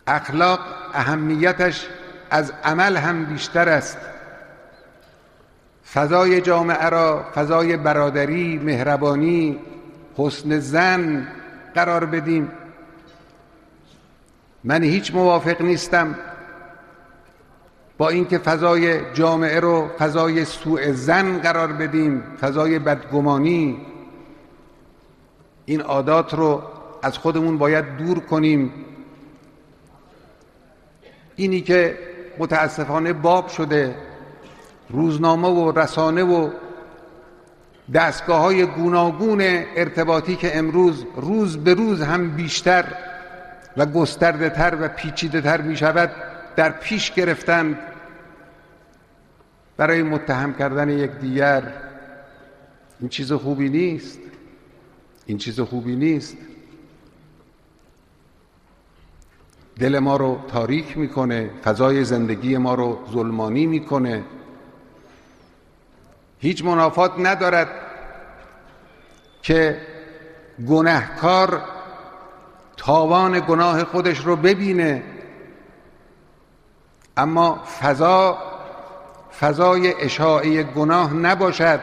اخلاق اهمیتش از عمل هم بیشتر است. فضای جامعه را فضای برادری، مهربانی، حسن ظن قرار بدیم. من هیچ موافق نیستم با اینکه فضای جامعه رو فضای سوء ظن قرار بدیم، فضای بدگمانی. این عادات رو از خودمون باید دور کنیم. اینی که متاسفانه باب شده، روزنامه و رسانه و دستگاه‌های گوناگون ارتباطی که امروز روز به روز هم بیشتر و گسترده‌تر و پیچیده‌تر می‌شود، در پیش گرفتن برای متهم کردن یکدیگر. این چیز خوبی نیست. این چیز خوبی نیست. دل ما رو تاریک میکنه، فضای زندگی ما رو ظلمانی میکنه. هیچ منافات ندارد که گناهکار تاوان گناه خودش رو ببینه، اما فضای اشاعه گناه نباشد.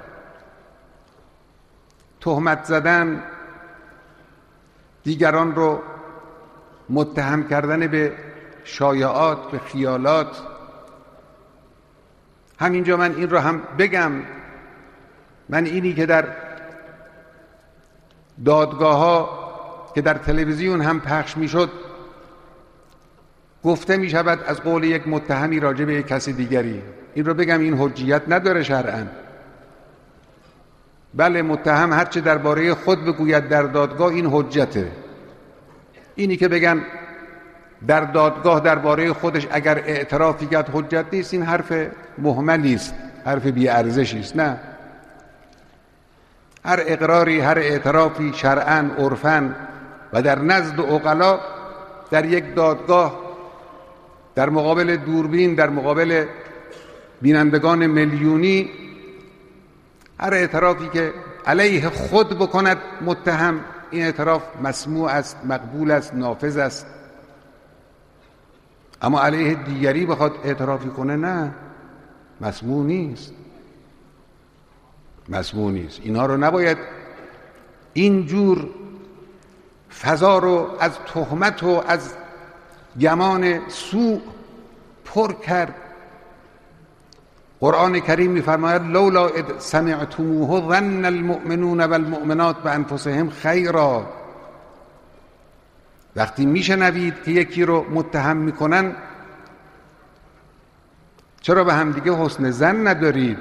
تهمت زدن، دیگران رو متهم کردن به شایعات، به خیالات. همینجا من این رو هم بگم، من اینی که در دادگاه ها که در تلویزیون هم پخش می شد گفته می شود از قول یک متهمی راجع به یک کسی دیگری، این رو بگم این حجیت نداره شرعاً. بله، متهم هرچه درباره خود بگوید در دادگاه این حجته. اینی که بگن در دادگاه درباره خودش اگر اعترافی کرد حجت نیست، این حرف مهملی است، حرف بی ارزشی است. نه، هر اقراری، هر اعترافی شرعاً، عرفاً و در نزد عقلا در یک دادگاه در مقابل دوربین، در مقابل بینندگان میلیونی، هر اعترافی که علیه خود بکند متهم، این اعتراف مسموع است، مقبول است، نافذ است. اما علیه دیگری بخواد اعترافی کنه، نه، مسموع نیست. مسموع نیست. اینها رو نباید اینجور فضا رو از تهمت و از گمان سوء پر کرد. قرآن کریم می‌فرماید لولا اذ سمعتموه ظن المؤمنون والمؤمنات بانفسهم خیرا. وقتی میشنوید که یکی رو متهم میکنن، چرا به هم دیگه حسن ظن ندارید؟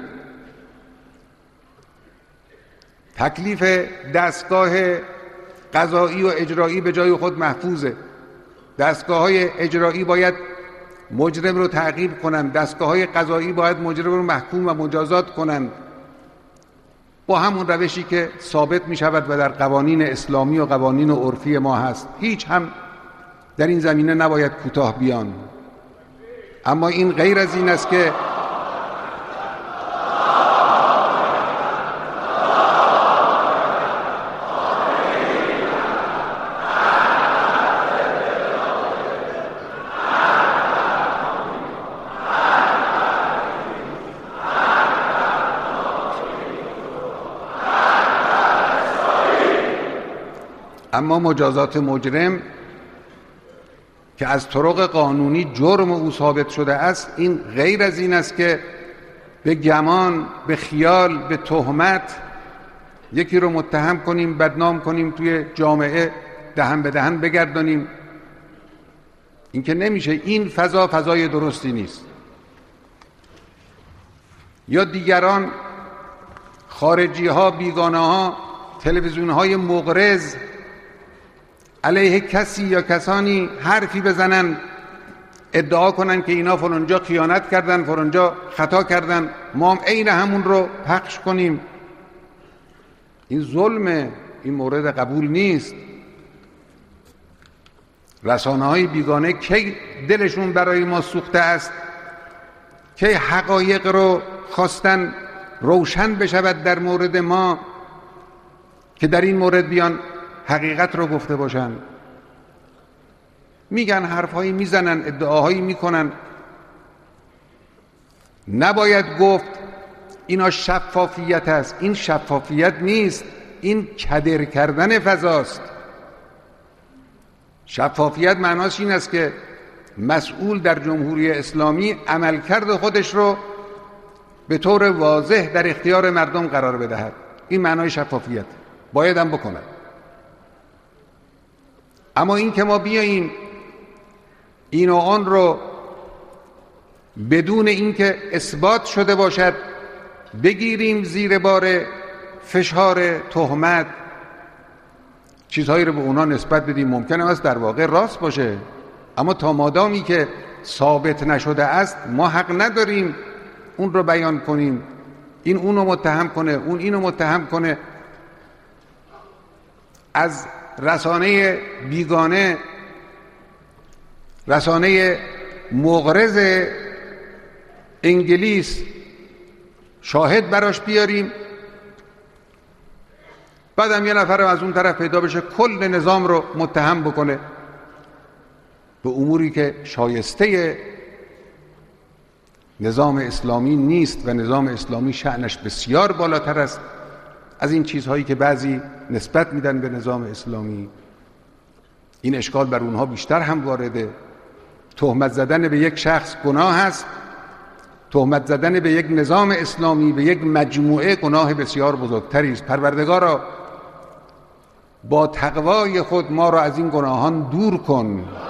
تکلیف دستگاه قضایی و اجرایی به جای خود محفوظه. دستگاه‌های اجرایی باید مجرم رو تعقیب کنند، دستگاه‌های قضایی باید مجرم رو محکوم و مجازات کنند با همون روشی که ثابت می شود و در قوانین اسلامی و قوانین عرفی ما هست. هیچ هم در این زمینه نباید کوتاه بیان. اما این غیر از این است که اما مجازات مجرم که از طرق قانونی جرم او ثابت شده است، این غیر از این است که به گمان، به خیال، به تهمت یکی رو متهم کنیم، بدنام کنیم، توی جامعه دهن به دهن بگردانیم. این که نمیشه. این فضای درستی نیست. یا دیگران، خارجی ها، بیگانه ها، تلویزیون های مغرض علیه کسی یا کسانی حرفی بزنن، ادعا کنن که اینا فلانجا خیانت کردن، فلانجا خطا کردن، ما هم عین همون رو پخش کنیم. این ظلمه، این مورد قبول نیست. رسانه‌های بیگانه کی دلشون برای ما سوخته است، کی حقایق رو خواستن روشن بشود در مورد ما که در این مورد بیان حقیقت رو گفته باشن. میگن، حرفهایی میزنن، ادعاهایی میکنن. نباید گفت اینا شفافیت است. این شفافیت نیست، این کدر کردن فضاست. شفافیت معناش این است که مسئول در جمهوری اسلامی عملکرد خودش رو به طور واضح در اختیار مردم قرار بدهد. این معنای شفافیت باید هم بکند. اما این که ما بیاییم این و آن رو بدون اینکه اثبات شده باشد بگیریم زیر بار فشار تهمت، چیزهایی رو به اونا نسبت بدیم، ممکنه است در واقع راست باشه، اما تا مادامی که ثابت نشده است ما حق نداریم اون رو بیان کنیم. این اونو متهم کنه، اون اینو متهم کنه. از رسانه بیگانه، رسانه مغرض انگلیس شاهد براش بیاریم، بعدم یه نفر از اون طرف پیدا بشه کل نظام رو متهم بکنه به اموری که شایسته نظام اسلامی نیست و نظام اسلامی شأنش بسیار بالاتر است از این چیزهایی که بعضی نسبت میدن به نظام اسلامی. این اشکال بر اونها بیشتر هم وارده. تهمت زدن به یک شخص گناه است، تهمت زدن به یک نظام اسلامی، به یک مجموعه، گناه بسیار بزرگتری است. پروردگارا با تقوای خود ما را از این گناهان دور کن.